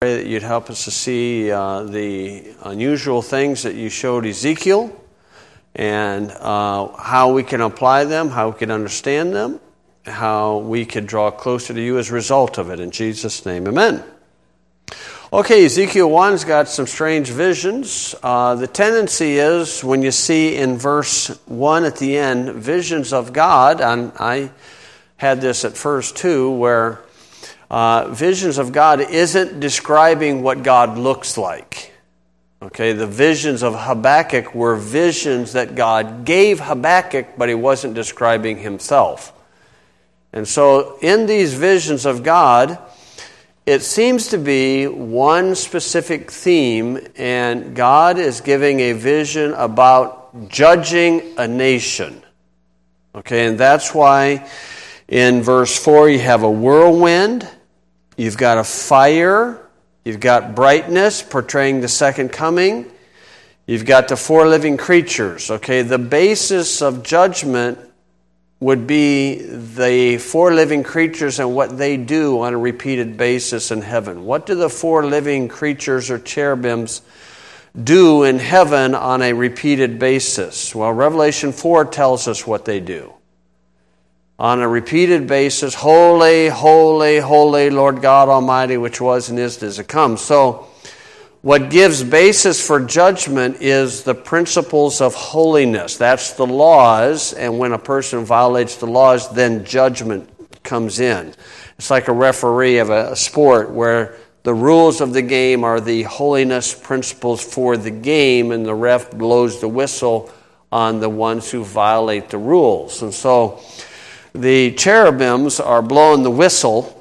Pray that you'd help us to see the unusual things that you showed Ezekiel and how we can apply them, how we can understand them, how we can draw closer to you as a result of it. In Jesus' name, amen. Okay, Ezekiel 1's got some strange visions. The tendency is when you see in verse 1 at the end, visions of God, and I had this at first too, where visions of God isn't describing what God looks like. Okay, the visions of Habakkuk were visions that God gave Habakkuk, but he wasn't describing himself. And so in these visions of God, it seems to be one specific theme, and God is giving a vision about judging a nation. Okay, and that's why in verse 4 you have a whirlwind, you've got a fire, you've got brightness portraying the second coming, you've got the four living creatures. Okay, the basis of judgment would be the four living creatures and what they do on a repeated basis in heaven. What do the four living creatures or cherubims do in heaven on a repeated basis? Well, Revelation 4 tells us what they do. On a repeated basis, holy, holy, holy, Lord God Almighty, which was and is to come. So, what gives basis for judgment is the principles of holiness. That's the laws, and when a person violates the laws, then judgment comes in. It's like a referee of a sport where the rules of the game are the holiness principles for the game, and the ref blows the whistle on the ones who violate the rules. And so, the cherubims are blowing the whistle.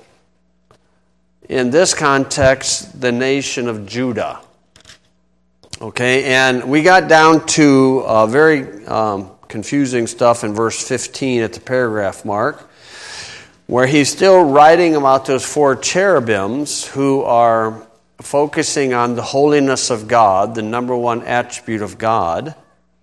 In this context, the nation of Judah. Okay, and we got down to very confusing stuff in verse 15 at the paragraph mark, where he's still writing about those four cherubims who are focusing on the holiness of God, the number one attribute of God.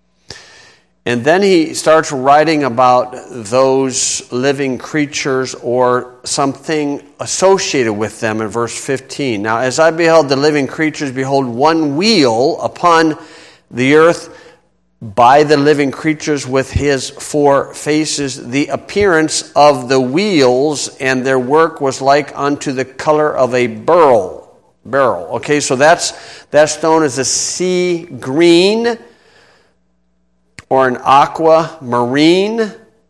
And then he starts writing about those living creatures or something associated with them in verse 15. Now, as I beheld the living creatures, behold, one wheel upon the earth by the living creatures with his four faces. The appearance of the wheels and their work was like unto the color of a beryl. Okay, so that's known as a sea green, or an aquamarine,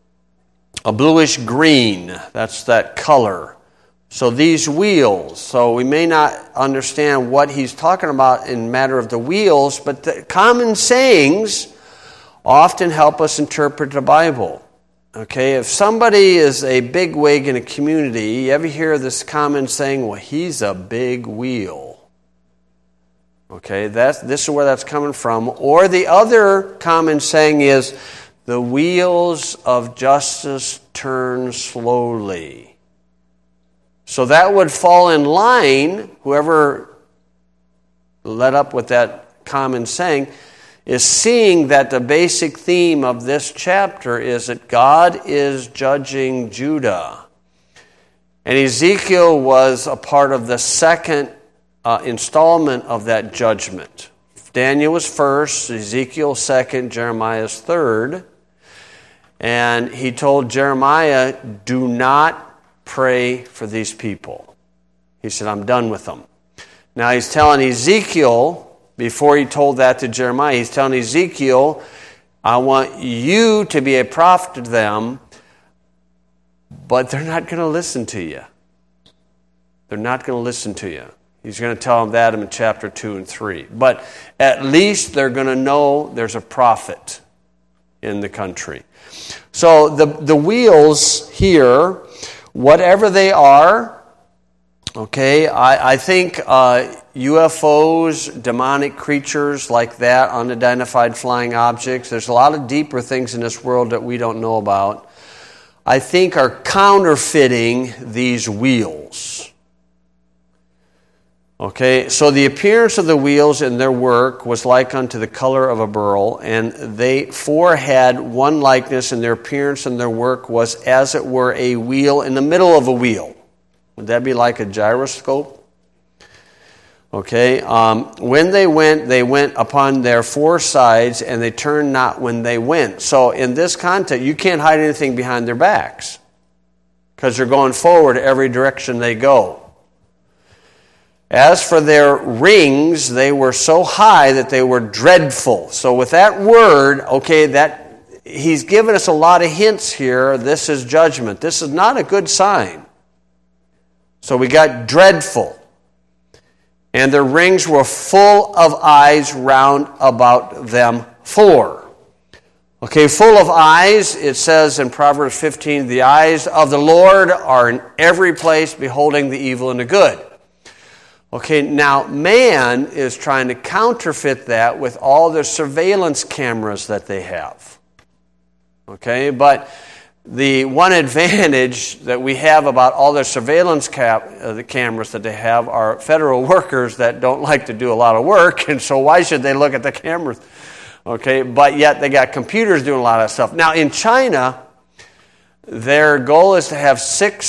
a bluish green. That's that color. So these wheels, so we may not understand what he's talking about in matter of the wheels, but the common sayings often help us interpret the Bible. Okay, if somebody is a bigwig in a community, you ever hear this common saying, well, he's a big wheel. Okay, this is where that's coming from. Or the other common saying is, the wheels of justice turn slowly. So that would fall in line, whoever led up with that common saying, is seeing that the basic theme of this chapter is that God is judging Judah. And Ezekiel was a part of the second installment of that judgment. Daniel was first, Ezekiel second, Jeremiah's third. And he told Jeremiah, do not pray for these people. He said, I'm done with them. Now he's telling Ezekiel, before he told that to Jeremiah, he's telling Ezekiel, I want you to be a prophet to them, but they're not going to listen to you. They're not going to listen to you. He's going to tell them that in chapter 2 and 3. But at least they're going to know there's a prophet in the country. So the wheels here, whatever they are, okay, I think UFOs, demonic creatures like that, unidentified flying objects, there's a lot of deeper things in this world that we don't know about, I think are counterfeiting these wheels. Okay, so the appearance of the wheels and their work was like unto the color of a beryl, and they four had one likeness, and their appearance and their work was as it were a wheel in the middle of a wheel. Would that be like a gyroscope? Okay, when they went upon their four sides, and they turned not when they went. So in this context, you can't hide anything behind their backs, because they're going forward every direction they go. As for their rings, they were so high that they were dreadful. So with that word, okay, that he's given us a lot of hints here. This is judgment. This is not a good sign. So we got dreadful. And their rings were full of eyes round about them four. Okay, full of eyes, it says in Proverbs 15, the eyes of the Lord are in every place, beholding the evil and the good. Okay, now man is trying to counterfeit that with all the surveillance cameras that they have. Okay, but the one advantage that we have about all their surveillance the cameras that they have are federal workers that don't like to do a lot of work, and so why should they look at the cameras? Okay, but yet they got computers doing a lot of stuff. Now in China, their goal is to have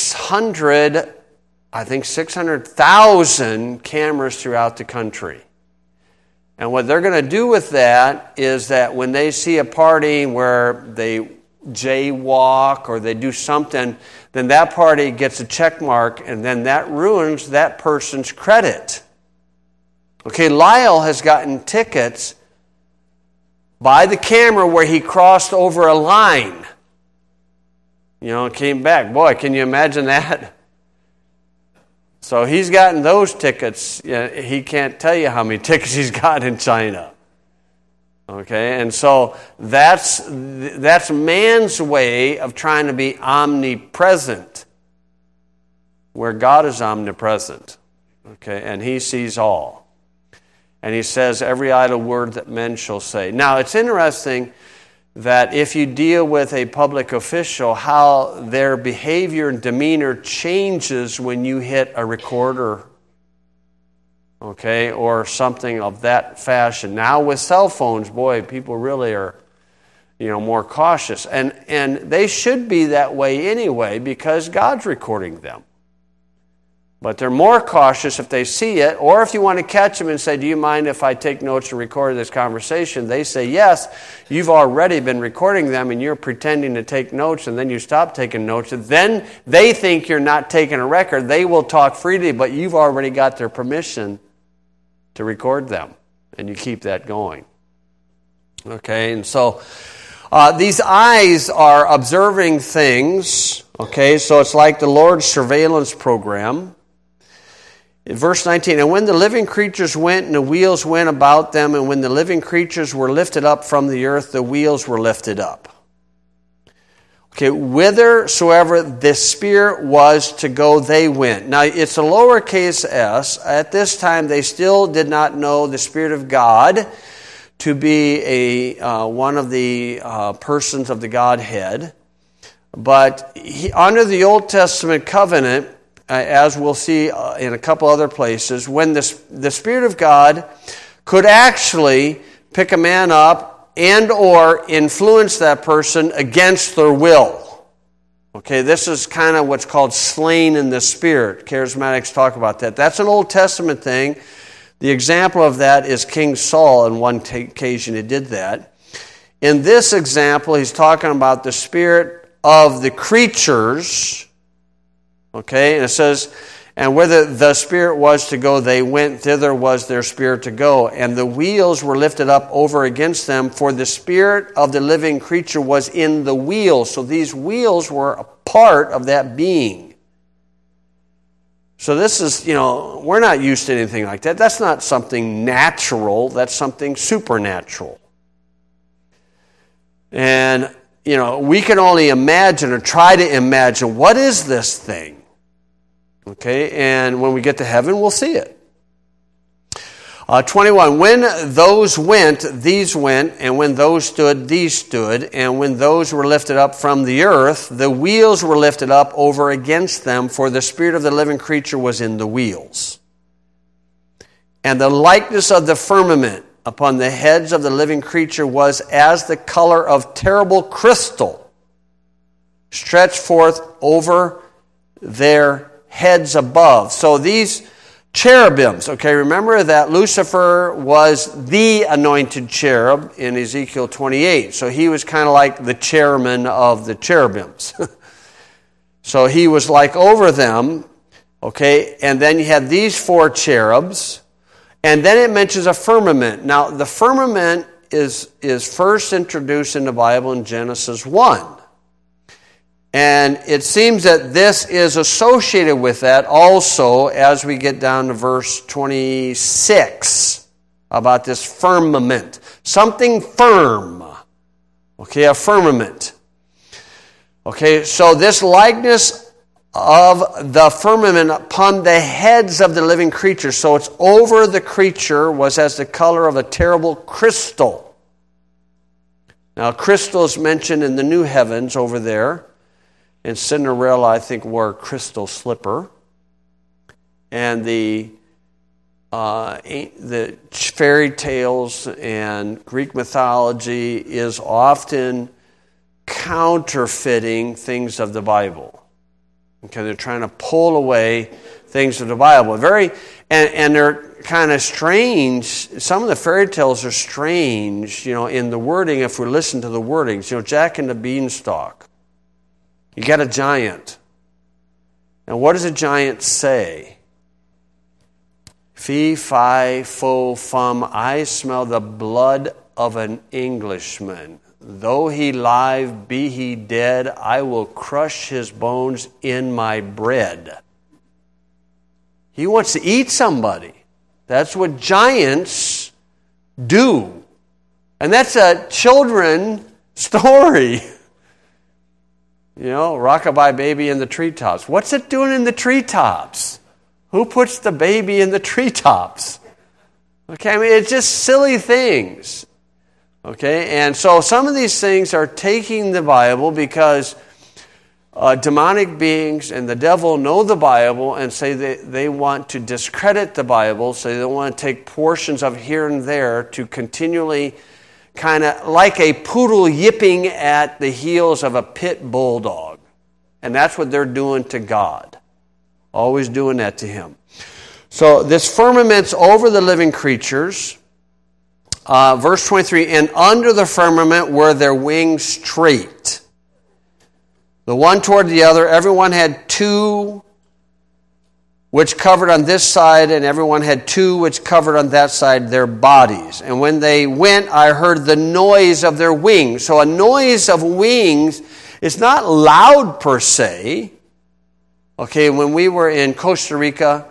600,000 cameras throughout the country. And what they're going to do with that is that when they see a party where they jaywalk or they do something, then that party gets a check mark, and then that ruins that person's credit. Okay, Lyle has gotten tickets by the camera where he crossed over a line. Came back. Boy, can you imagine that? So he's gotten those tickets. He can't tell you how many tickets he's got in China. Okay, and so that's man's way of trying to be omnipresent, where God is omnipresent. Okay, and he sees all. And he says every idle word that men shall say. Now, it's interesting that if you deal with a public official, how their behavior and demeanor changes when you hit a recorder, okay, or something of that fashion. Now with cell phones, boy, people really are, more cautious. And they should be that way anyway, because God's recording them. But they're more cautious if they see it, or if you want to catch them and say, do you mind if I take notes and record this conversation? They say, yes, you've already been recording them and you're pretending to take notes, and then you stop taking notes. And then they think you're not taking a record. They will talk freely, but you've already got their permission to record them, and you keep that going. Okay, and so these eyes are observing things. Okay, so it's like the Lord's surveillance program. In verse 19, and when the living creatures went, and the wheels went about them, and when the living creatures were lifted up from the earth, the wheels were lifted up. Okay, whithersoever the Spirit was to go, they went. Now, it's a lowercase s. At this time, they still did not know the Spirit of God to be one of the persons of the Godhead. But under the Old Testament covenant, as we'll see in a couple other places, when the Spirit of God could actually pick a man up and or influence that person against their will. Okay, this is kind of what's called slain in the Spirit. Charismatics talk about that. That's an Old Testament thing. The example of that is King Saul. On one occasion he did that. In this example, he's talking about the spirit of the creatures. Okay, and it says, and whether the Spirit was to go, they went, thither was their spirit to go. And the wheels were lifted up over against them, for the spirit of the living creature was in the wheels. So these wheels were a part of that being. So this is, we're not used to anything like that. That's not something natural. That's something supernatural. And, we can only imagine or try to imagine, what is this thing? Okay, and when we get to heaven, we'll see it. 21, when those went, these went, and when those stood, these stood, and when those were lifted up from the earth, the wheels were lifted up over against them, for the spirit of the living creature was in the wheels. And the likeness of the firmament upon the heads of the living creature was as the color of terrible crystal, stretched forth over their heads above. So these cherubims. Okay, remember that Lucifer was the anointed cherub in Ezekiel 28. So he was kind of like the chairman of the cherubims. So he was like over them. Okay, and then you have these 4 cherubs. And then it mentions a firmament. Now, the firmament is first introduced in the Bible in Genesis 1. And it seems that this is associated with that also as we get down to verse 26 about this firmament. Something firm. Okay, a firmament. Okay, so this likeness of the firmament upon the heads of the living creatures. So it's over the creature was as the color of a terrible crystal. Now, crystal is mentioned in the new heavens over there. And Cinderella, I think, wore a crystal slipper. And the fairy tales and Greek mythology is often counterfeiting things of the Bible. Okay, they're trying to pull away things of the Bible. And they're kind of strange. Some of the fairy tales are strange, in the wording, if we listen to the wordings. Jack and the Beanstalk. You got a giant. And what does a giant say? Fee, fi, fo, fum, I smell the blood of an Englishman. Though he live, be he dead, I will crush his bones in my bread. He wants to eat somebody. That's what giants do. And that's a children's story. Rockabye baby in the treetops. What's it doing in the treetops? Who puts the baby in the treetops? Okay, it's just silly things. Okay, and so some of these things are taking the Bible because demonic beings and the devil know the Bible and say they want to discredit the Bible, so they want to take portions of here and there to continually kind of like a poodle yipping at the heels of a pit bulldog. And that's what they're doing to God. Always doing that to him. So this firmament's over the living creatures. Verse 23, and under the firmament were their wings straight. The one toward the other, everyone had 2 which covered on this side, and everyone had 2 which covered on that side their bodies. And when they went, I heard the noise of their wings. So a noise of wings is not loud per se. Okay, when we were in Costa Rica,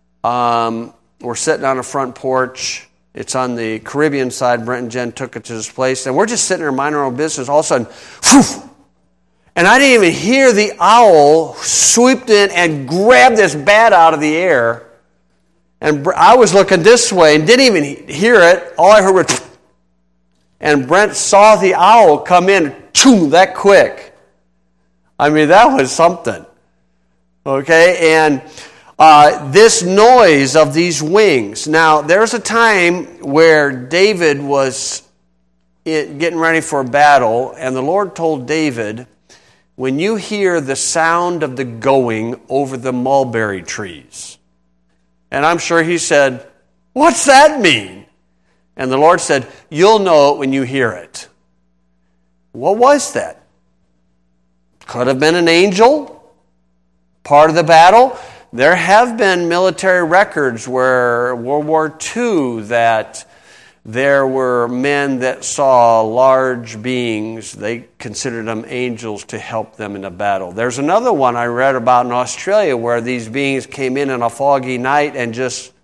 we're sitting on a front porch. It's on the Caribbean side. Brent and Jen took it to this place, and we're just sitting there minding our own business. All of a sudden, whew, and I didn't even hear the owl swooped in and grabbed this bat out of the air. And I was looking this way and didn't even hear it. All I heard was, and Brent saw the owl come in that quick. I mean, that was something. Okay, and this noise of these wings. Now, there's a time where David was getting ready for a battle, and the Lord told David, when you hear the sound of the going over the mulberry trees. And I'm sure he said, what's that mean? And the Lord said, you'll know it when you hear it. What was that? Could have been an angel, part of the battle. There have been military records where World War II that there were men that saw large beings. They considered them angels to help them in a battle. There's another one I read about in Australia where these beings came in on a foggy night and just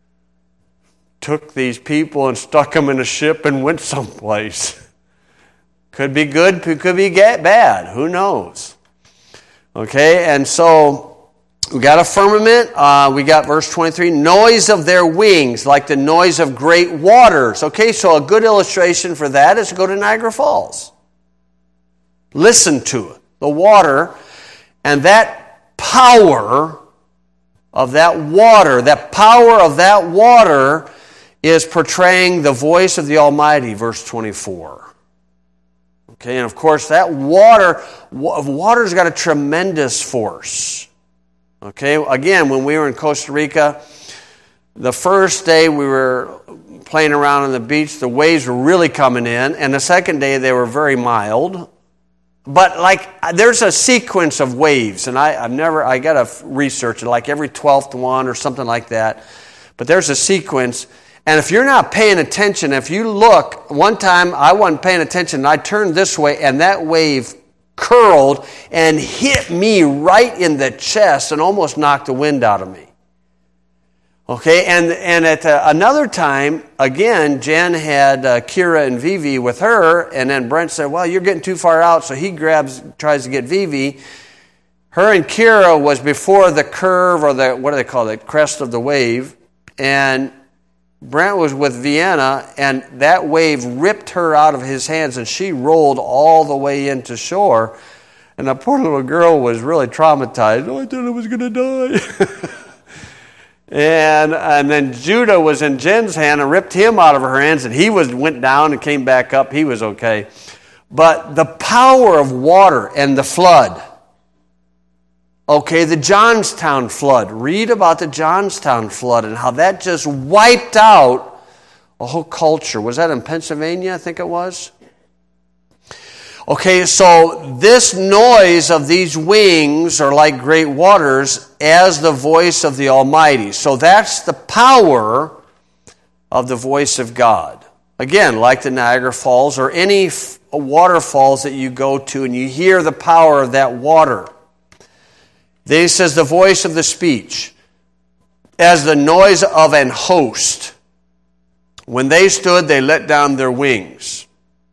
took these people and stuck them in a ship and went someplace. Could be good, could be bad. Who knows? Okay, and so we got a firmament. We got verse 23, noise of their wings, like the noise of great waters. Okay, so a good illustration for that is to go to Niagara Falls. Listen to it. The water, and that power of that water is portraying the voice of the Almighty, verse 24. Okay, and of course that water's got a tremendous force. Okay, again, when we were in Costa Rica, the first day we were playing around on the beach, the waves were really coming in, and the second day they were very mild. But there's a sequence of waves, and I got to research it, like every 12th one or something like that. But there's a sequence, and if you're not paying attention, if you look, one time I wasn't paying attention, and I turned this way, and that wave curled and hit me right in the chest and almost knocked the wind out of me. Okay, and at another time, again, Jen had Kira and Vivi with her, and then Brent said, well, you're getting too far out, so he tries to get Vivi. Her and Kira was before the curve, or what do they call it, crest of the wave, and Brent was with Vienna, and that wave ripped her out of his hands, and she rolled all the way into shore, and the poor little girl was really traumatized. Oh, I thought I was going to die. And then Judah was in Jen's hand and ripped him out of her hands, and he went down and came back up. He was okay. But the power of water and the flood. Okay, the Johnstown flood. Read about the Johnstown flood and how that just wiped out a whole culture. Was that in Pennsylvania, I think it was? Okay, so this noise of these wings are like great waters as the voice of the Almighty. So that's the power of the voice of God. Again, like the Niagara Falls or any waterfalls that you go to and you hear the power of that water. Then he says the voice of the speech as the noise of an host. When they stood, they let down their wings.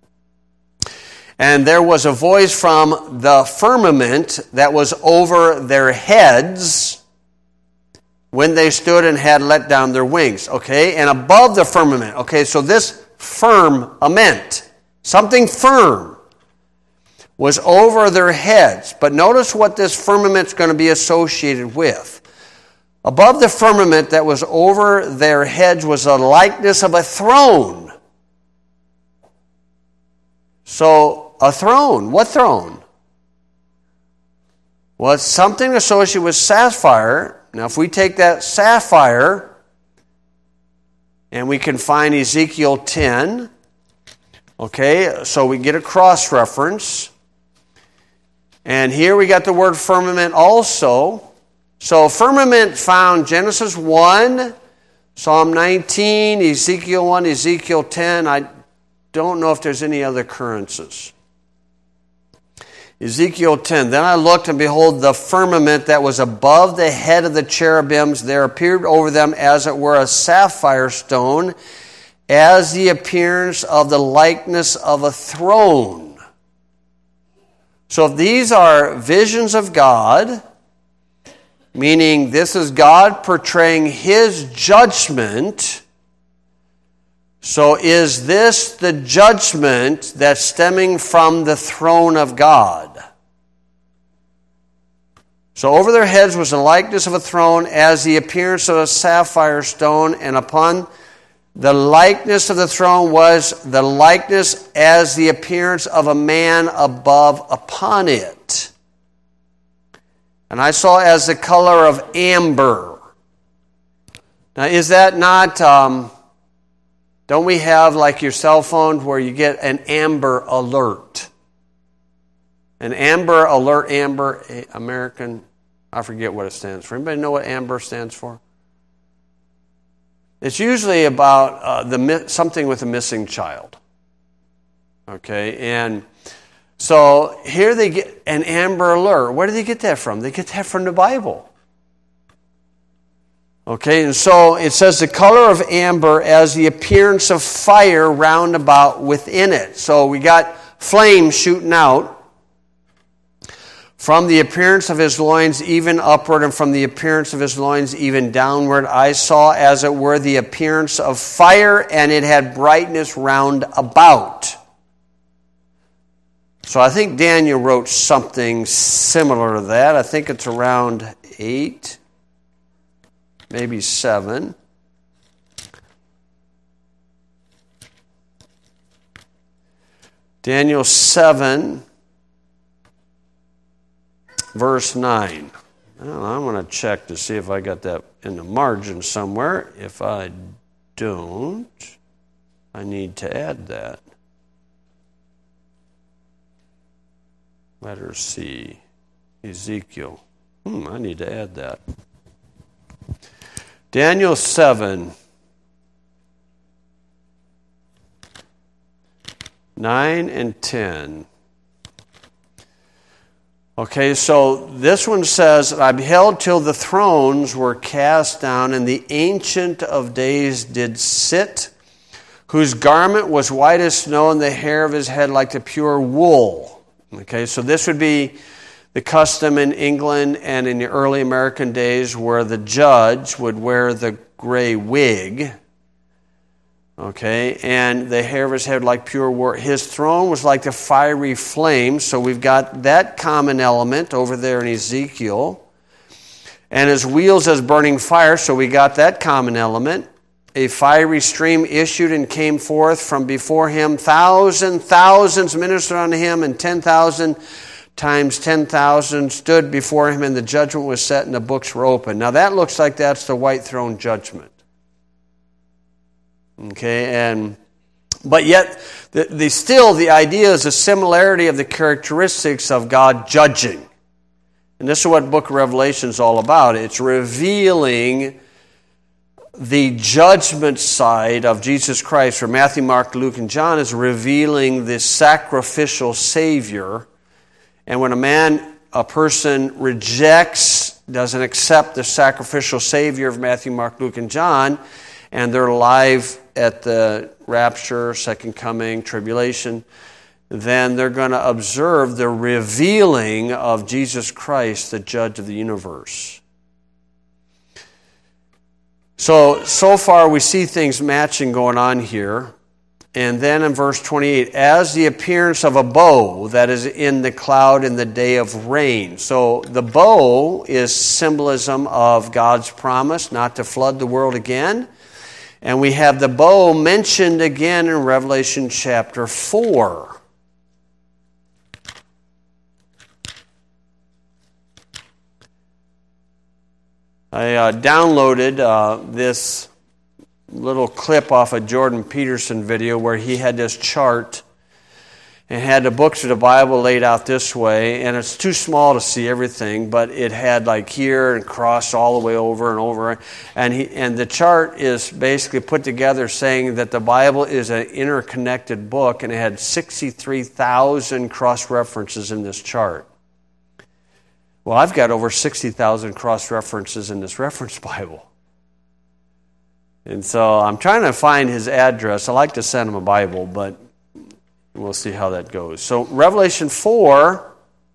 And there was a voice from the firmament that was over their heads when they stood and had let down their wings. Okay, and above the firmament. Okay, so this firmament, something firm, was over their heads. But notice what this firmament's going to be associated with. Above the firmament that was over their heads was a likeness of a throne. So, a throne. What throne? Well, it's something associated with sapphire. Now, if we take that sapphire and we can find Ezekiel 10, okay, so we get a cross-reference. And here we got the word firmament also. So, firmament found Genesis 1, Psalm 19, Ezekiel 1, Ezekiel 10. I don't know if there's any other occurrences. Ezekiel 10, then I looked, and behold, the firmament that was above the head of the cherubims, there appeared over them as it were a sapphire stone, as the appearance of the likeness of a throne. So if these are visions of God, meaning this is God portraying His judgment, so is this the judgment that's stemming from the throne of God? So over their heads was the likeness of a throne as the appearance of a sapphire stone, and upon the likeness of the throne was the likeness as the appearance of a man above upon it. And I saw as the color of amber. Now is that not... don't we have like your cell phone where you get an Amber Alert? An Amber Alert, Amber, American, I forget what it stands for. Anybody know what Amber stands for? It's usually about something with a missing child. Okay, and so here they get an Amber Alert. Where do they get that from? They get that from the Bible. Okay, and so it says the color of amber as the appearance of fire round about within it. So we got flames shooting out from the appearance of his loins even upward, and from the appearance of his loins even downward. I saw as it were the appearance of fire, and it had brightness round about. So I think Daniel wrote something similar to that. I think it's around 8. Maybe 7. Daniel 7, verse 9. Well, I'm going to check to see if I got that in the margin somewhere. If I don't, I need to add that. Letter C, Ezekiel. I need to add that. Daniel 7, 9 and 10. Okay, so this one says, I beheld till the thrones were cast down, and the Ancient of Days did sit, whose garment was white as snow, and the hair of his head like the pure wool. Okay, so this would be the custom in England and in the early American days where the judge would wear the gray wig. Okay, and the hair of his head like pure wool. His throne was like the fiery flame, so we've got that common element over there in Ezekiel. And his wheels as burning fire, so we got that common element. A fiery stream issued and came forth from before him. Thousands ministered unto him, and 10,000 times 10,000 stood before him, and the judgment was set and the books were open. Now that looks like that's the white throne judgment. Okay, but yet the idea is a similarity of the characteristics of God judging. And this is what the book of Revelation is all about. It's revealing the judgment side of Jesus Christ, where Matthew, Mark, Luke, and John is revealing the sacrificial Savior. And when a person rejects, doesn't accept the sacrificial Savior of Matthew, Mark, Luke, and John, and they're alive at the rapture, second coming, tribulation, then they're going to observe the revealing of Jesus Christ, the judge of the universe. So far we see things matching going on here. And then in verse 28, as the appearance of a bow that is in the cloud in the day of rain. So the bow is symbolism of God's promise not to flood the world again. And we have the bow mentioned again in Revelation chapter 4. I downloaded this little clip off a Jordan Peterson video where he had this chart and had the books of the Bible laid out this way, and it's too small to see everything, but it had like here and crossed all the way over and over, and the chart is basically put together saying that the Bible is an interconnected book, and it had 63,000 cross-references in this chart. Well, I've got over 60,000 cross-references in this reference Bible. And so I'm trying to find his address. I like to send him a Bible, but we'll see how that goes. So Revelation 4,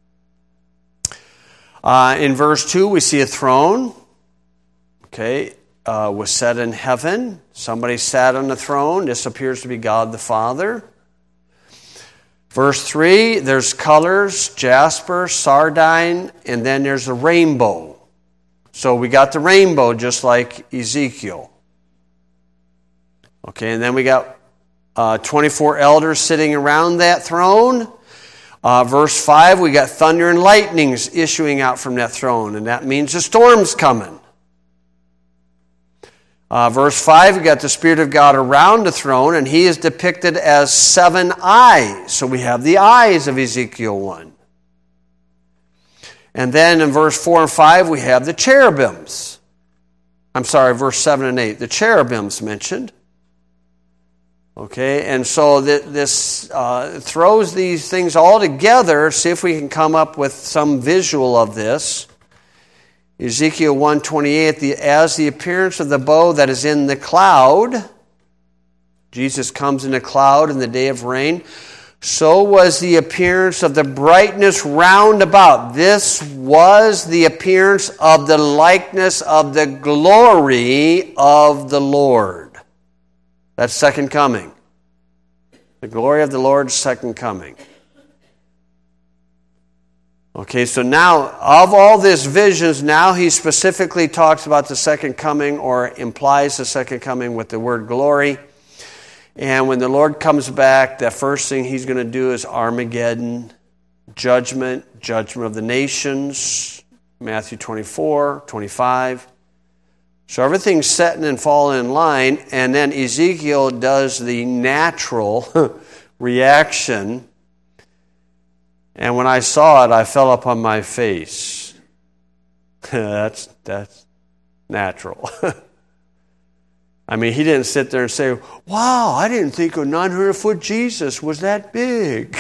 in verse 2, we see a throne. Okay, was set in heaven. Somebody sat on the throne. This appears to be God the Father. Verse 3, there's colors, jasper, sardine, and then there's a rainbow. So we got the rainbow just like Ezekiel. Okay, and then we got 24 elders sitting around that throne. Verse 5, we got thunder and lightnings issuing out from that throne, and that means a storm's coming. Verse 5, we got the Spirit of God around the throne, and he is depicted as 7 eyes. So we have the eyes of Ezekiel 1. And then in verse 4 and 5, we have the cherubims. Verse 7 and 8, the cherubims mentioned. Okay, and so this throws these things all together. See if we can come up with some visual of this. Ezekiel 1:28, as the appearance of the bow that is in the cloud, Jesus comes in a cloud in the day of rain, so was the appearance of the brightness round about. This was the appearance of the likeness of the glory of the Lord. That's second coming. The glory of the Lord's second coming. Okay, so now, of all these visions, now he specifically talks about the second coming, or implies the second coming with the word glory. And when the Lord comes back, the first thing he's going to do is Armageddon, judgment of the nations, Matthew 24, 25. So everything's setting and falling in line, and then Ezekiel does the natural reaction. And when I saw it, I fell upon my face. That's natural. I mean, he didn't sit there and say, wow, I didn't think a 900-foot Jesus was that big.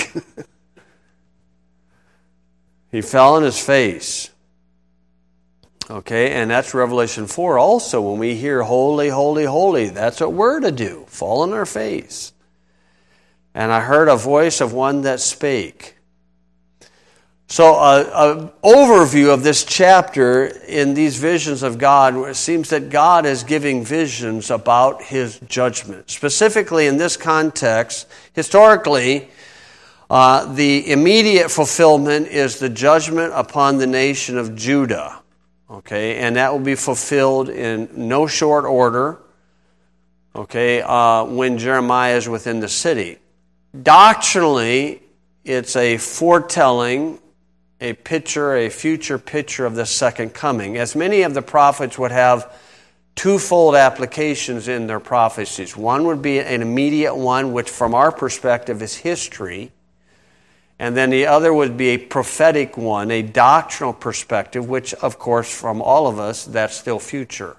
He fell on his face. Okay, and that's Revelation 4 also. When we hear holy, holy, holy, that's what we're to do. Fall on our face. And I heard a voice of one that spake. So an overview of this chapter in these visions of God, it seems that God is giving visions about His judgment. Specifically in this context, historically, the immediate fulfillment is the judgment upon the nation of Judah. Okay, and that will be fulfilled in no short order, okay, when Jeremiah is within the city. Doctrinally, it's a foretelling, a future picture of the second coming, as many of the prophets would have twofold applications in their prophecies. One would be an immediate one, which from our perspective is history, and then the other would be a prophetic one, a doctrinal perspective, which, of course, from all of us, that's still future.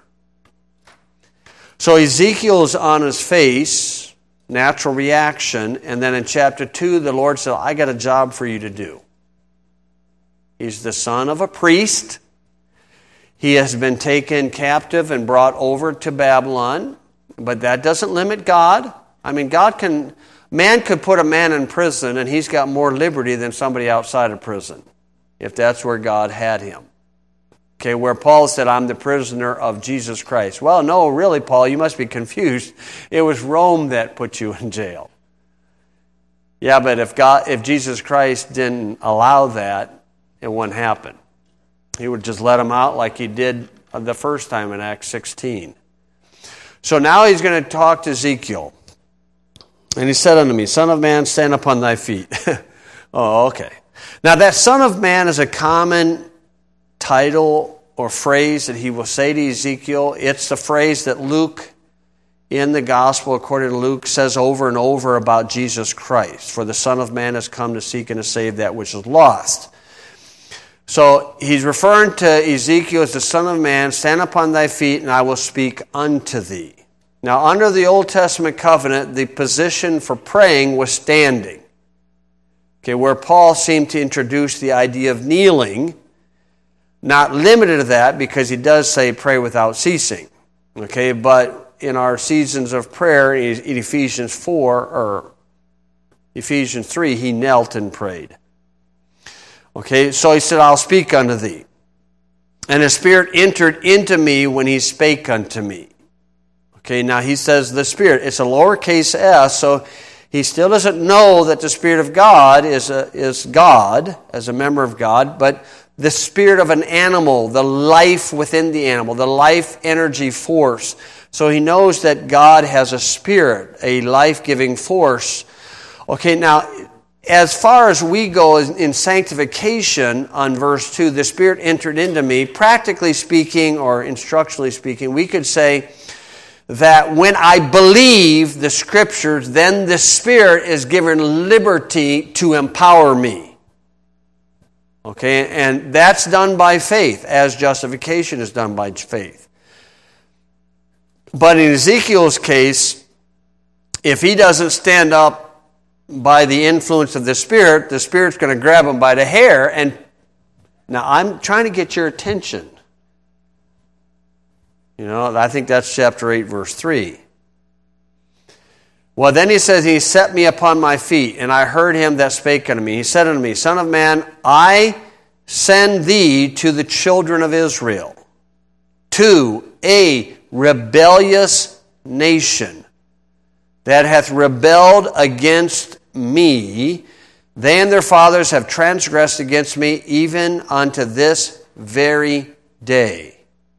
So Ezekiel's on his face, natural reaction, and then in chapter 2, the Lord said, I got a job for you to do. He's the son of a priest. He has been taken captive and brought over to Babylon, but that doesn't limit God. I mean, man could put a man in prison and he's got more liberty than somebody outside of prison, if that's where God had him. Okay, where Paul said, I'm the prisoner of Jesus Christ. Well, no, really, Paul, you must be confused. It was Rome that put you in jail. Yeah, but if Jesus Christ didn't allow that, it wouldn't happen. He would just let him out like he did the first time in Acts 16. So now he's going to talk to Ezekiel. And he said unto me, Son of man, stand upon thy feet. Oh, okay. Now that Son of Man is a common title or phrase that he will say to Ezekiel. It's the phrase that Luke, in the Gospel according to Luke, says over and over about Jesus Christ. For the Son of Man has come to seek and to save that which is lost. So he's referring to Ezekiel as the Son of Man, stand upon thy feet, and I will speak unto thee. Now, under the Old Testament covenant, the position for praying was standing. Okay, where Paul seemed to introduce the idea of kneeling, not limited to that, because he does say pray without ceasing. Okay, but in our seasons of prayer, in Ephesians 3, he knelt and prayed. Okay, so he said, I'll speak unto thee. And the Spirit entered into me when he spake unto me. Okay, now he says the Spirit. It's a lowercase s, so he still doesn't know that the Spirit of God is God, as a member of God, but the spirit of an animal, the life within the animal, the life energy force. So he knows that God has a spirit, a life-giving force. Okay, now, as far as we go in sanctification, on verse 2, the Spirit entered into me, practically speaking or instructionally speaking, we could say that when I believe the Scriptures, then the Spirit is given liberty to empower me. Okay, and that's done by faith, as justification is done by faith. But in Ezekiel's case, if he doesn't stand up by the influence of the Spirit's going to grab him by the hair. And now I'm trying to get your attention. You know, I think that's chapter 8, verse 3. Well, then he says, he set me upon my feet, and I heard him that spake unto me. He said unto me, Son of man, I send thee to the children of Israel, to a rebellious nation that hath rebelled against me. They and their fathers have transgressed against me, even unto this very day.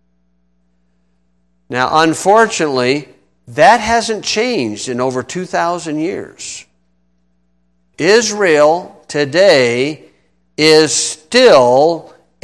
Now, unfortunately, that hasn't changed in over 2,000 years. Israel today is still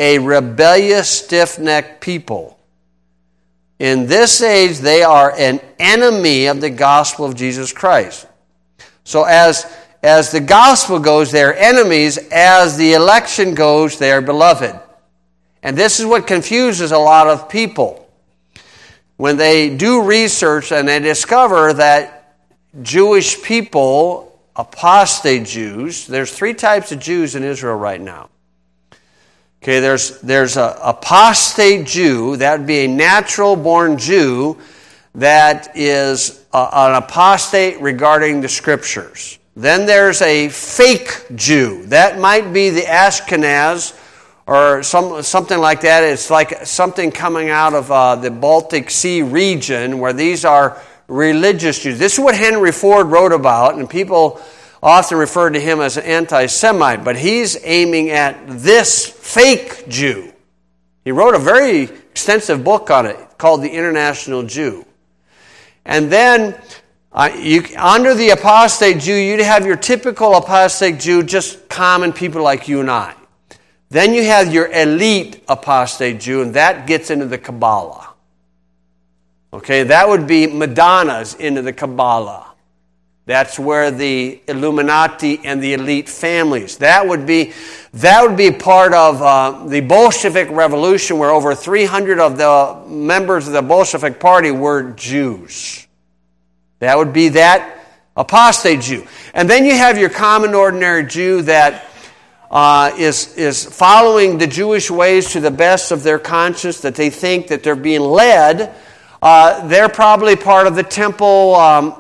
a rebellious, stiff-necked people. In this age, they are an enemy of the gospel of Jesus Christ. So as the gospel goes, they are enemies. As the election goes, they are beloved. And this is what confuses a lot of people. When they do research and they discover that Jewish people, apostate Jews, there's 3 types of Jews in Israel right now. Okay, there's an apostate Jew, that would be a natural-born Jew that is an apostate regarding the Scriptures. Then there's a fake Jew. That might be the Ashkenaz or something like that. It's like something coming out of the Baltic Sea region where these are religious Jews. This is what Henry Ford wrote about, and people often refer to him as an anti-Semite, but he's aiming at this fake Jew. He wrote a very extensive book on it called The International Jew. And then under the apostate Jew, you'd have your typical apostate Jew, just common people like you and I. Then you have your elite apostate Jew, and that gets into the Kabbalah. Okay, that would be Madonna's into the Kabbalah. That's where the Illuminati and the elite families. That would be part of the Bolshevik Revolution, where over 300 of the members of the Bolshevik Party were Jews. That would be that apostate Jew. And then you have your common ordinary Jew that is following the Jewish ways to the best of their conscience, that they think that they're being led. They're probably part of the temple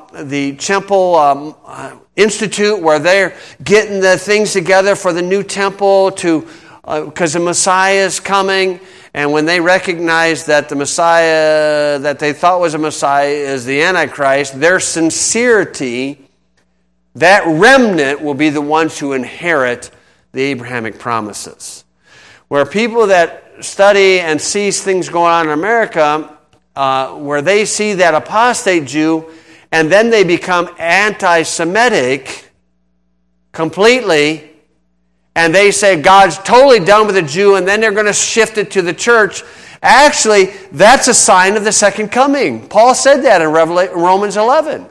institute, where they're getting the things together for the new temple because the Messiah is coming. And when they recognize that the Messiah that they thought was a Messiah is the Antichrist, their sincerity, that remnant will be the ones who inherit the Abrahamic promises. Where people that study and see things going on in America, where they see that apostate Jew, and then they become anti-Semitic completely, and they say God's totally done with the Jew, and then they're going to shift it to the church. Actually, that's a sign of the second coming. Paul said that in Romans 11.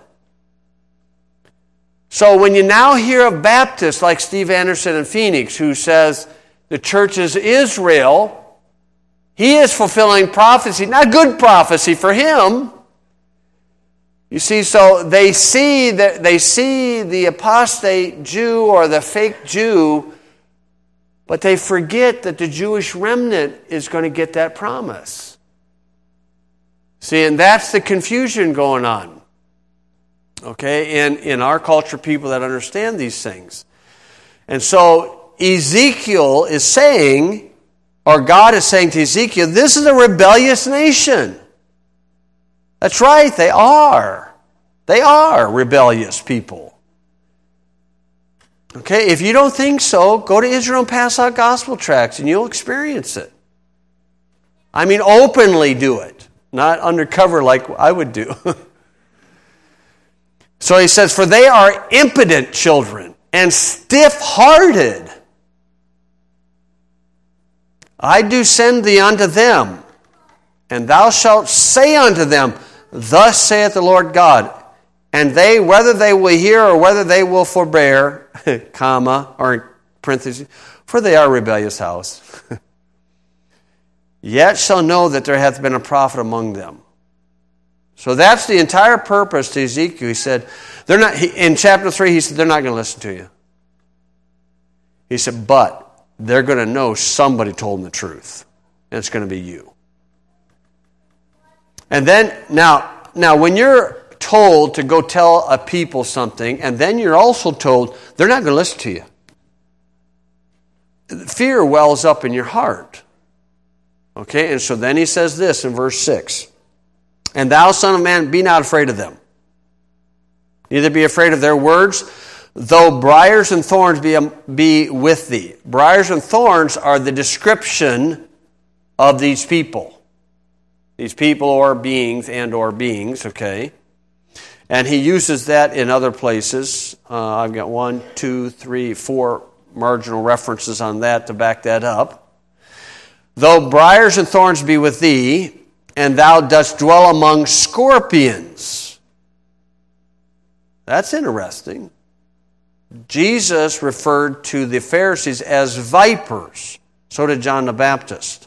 So when you now hear of Baptists like Steve Anderson in Phoenix, who says the church is Israel, he is fulfilling prophecy, not good prophecy for him. You see, so they see the apostate Jew or the fake Jew, but they forget that the Jewish remnant is going to get that promise. See, and that's the confusion going on. Okay, in our culture, people that understand these things. And so Ezekiel is saying, or God is saying to Ezekiel, this is a rebellious nation. That's right, they are. They are rebellious people. Okay, if you don't think so, go to Israel and pass out gospel tracts and you'll experience it. I mean, openly do it, not undercover like I would do. So he says, for they are impotent children and stiff-hearted. I do send thee unto them, and thou shalt say unto them, thus saith the Lord God. And they, whether they will hear or whether they will forbear, comma, or in parentheses, for they are a rebellious house, yet shall know that there hath been a prophet among them. So that's the entire purpose to Ezekiel. He said, in chapter 3, he said, they're not going to listen to you. He said, but they're going to know somebody told them the truth. And it's going to be you. And then, now when you're told to go tell a people something, and then you're also told they're not going to listen to you, fear wells up in your heart. Okay, and so then he says this in verse 6. And thou, son of man, be not afraid of them. Neither be afraid of their words, though briars and thorns be with thee. Briars and thorns are the description of these people. These people or beings, okay? And he uses that in other places. I've got 1, 2, 3, 4 marginal references on that to back that up. Though briars and thorns be with thee, and thou dost dwell among scorpions. That's interesting. Jesus referred to the Pharisees as vipers. So did John the Baptist.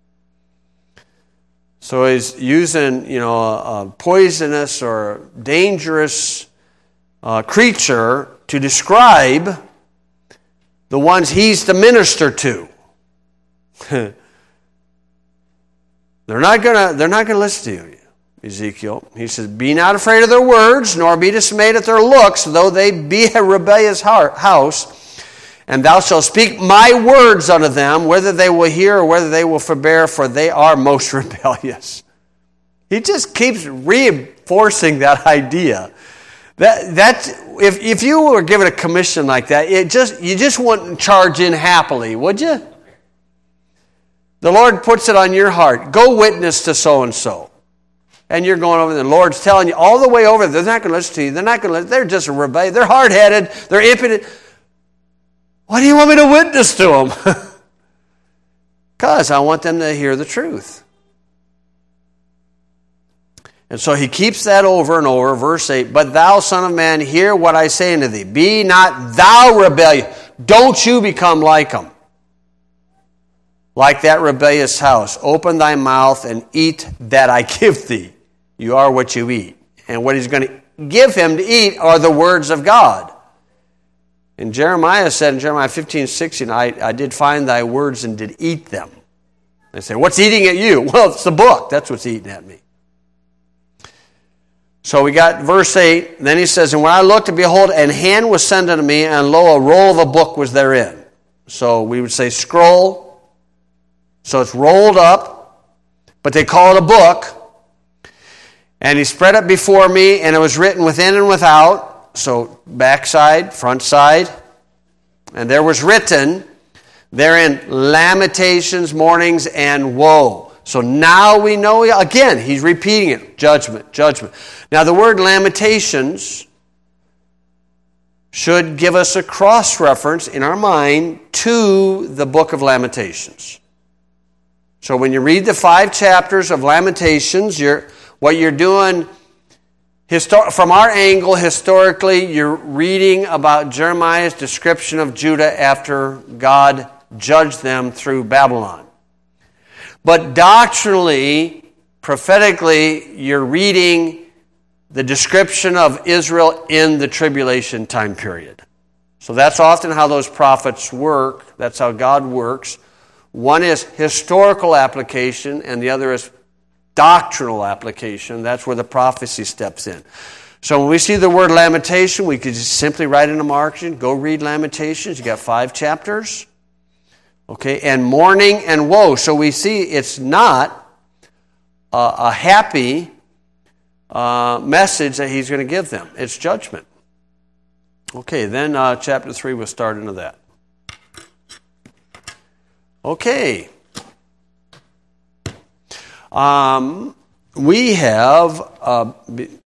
So he's using, a poisonous or dangerous creature to describe the ones he's to minister to. They're not gonna listen to you, Ezekiel. He says, "Be not afraid of their words, nor be dismayed at their looks, though they be a rebellious house. And thou shalt speak my words unto them, whether they will hear or whether they will forbear, for they are most rebellious." He just keeps reinforcing that idea. That if you were given a commission like that, you just wouldn't charge in happily, would you? The Lord puts it on your heart. Go witness to so-and-so. And you're going over there. The Lord's telling you all the way over there, they're not going to listen to you. They're just a rebellion. They're hard-headed. They're impudent. Why do you want me to witness to them? Because I want them to hear the truth. And so he keeps that over and over. Verse 8, "But thou, son of man, hear what I say unto thee. Be not thou rebellious." Don't you become like them. Like that rebellious house. "Open thy mouth and eat that I give thee." You are what you eat. And what he's going to give him to eat are the words of God. And Jeremiah said in Jeremiah 15:16, I did find thy words and did eat them. They say, "What's eating at you?" Well, it's the book. That's what's eating at me. So we got verse 8. Then he says, "And when I looked, and behold, an hand was sent unto me, and lo, a roll of a book was therein." So we would say scroll. So it's rolled up, but they call it a book. "And he spread it before me, and it was written within and without." So backside, front side. "And there was written therein lamentations, mournings, and woe." So now we know, again, he's repeating it. Judgment, judgment. Now the word lamentations should give us a cross-reference in our mind to the book of Lamentations. So when you read the 5 chapters of Lamentations, what you're doing, from our angle, historically, you're reading about Jeremiah's description of Judah after God judged them through Babylon. But doctrinally, prophetically, you're reading the description of Israel in the tribulation time period. So that's often how those prophets work. That's how God works. One is historical application, and the other is doctrinal application. That's where the prophecy steps in. So when we see the word lamentation, we could just simply write in a margin, go read Lamentations. You got 5 chapters. Okay, and mourning and woe. So we see it's not a happy message that he's going to give them. It's judgment. Okay, then chapter 3, we'll start into that. Okay. We have